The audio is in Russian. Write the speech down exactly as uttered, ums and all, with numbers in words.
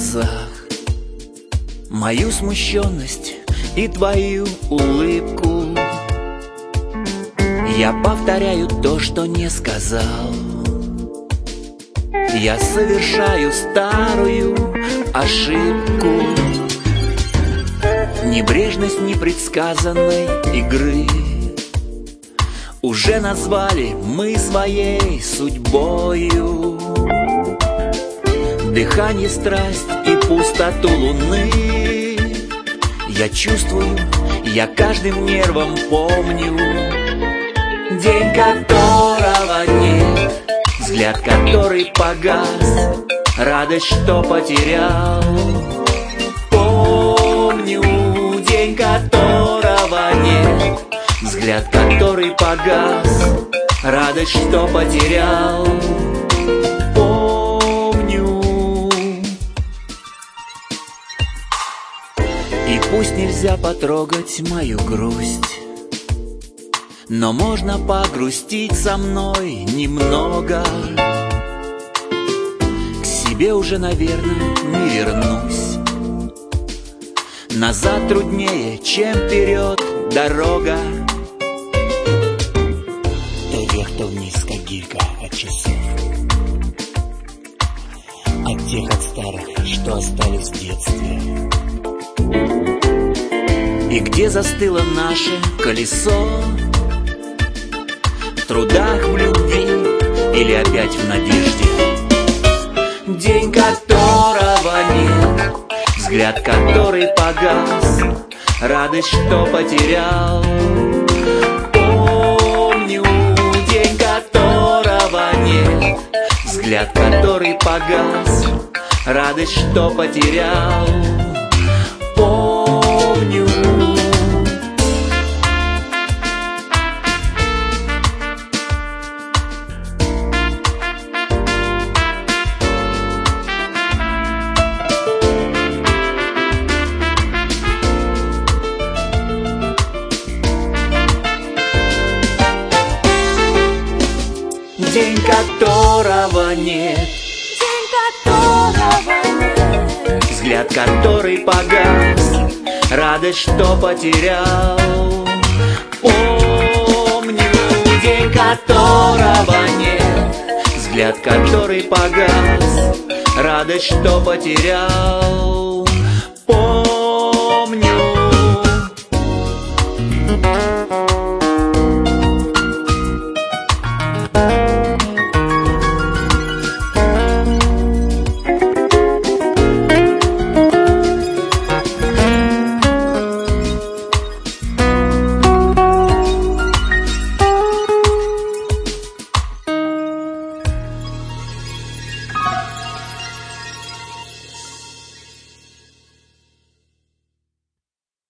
глазах мою смущенность и твою улыбку. Я повторяю то, что не сказал. Я совершаю старую ошибку. Небрежность непредсказанной игры уже назвали мы своей судьбою. Дыхание, страсть и пустоту луны я чувствую, я каждым нервом помню. День, которого нет, взгляд, который погас, радость, что потерял. Помню день, которого нет, взгляд, который погас, радость, что потерял. Помню. И пусть нельзя потрогать мою грусть, но можно погрустить со мной немного. К себе уже, наверное, не вернусь. Назад труднее, чем вперед дорога. То вверх, то вниз, как гирька от часов, от тех, от старых, что остались в детстве. И где застыло наше колесо? В трудах, в любви или опять в надежде? День, которого нет, взгляд, который погас, радость, что потерял. Помню день, которого нет, взгляд, который погас, радость, что потерял. Помню. День, которого нет, день, которого нет, взгляд, который погас, радость, что потерял. Помню день, которого нет, взгляд, который погас, радость, что потерял. Помню.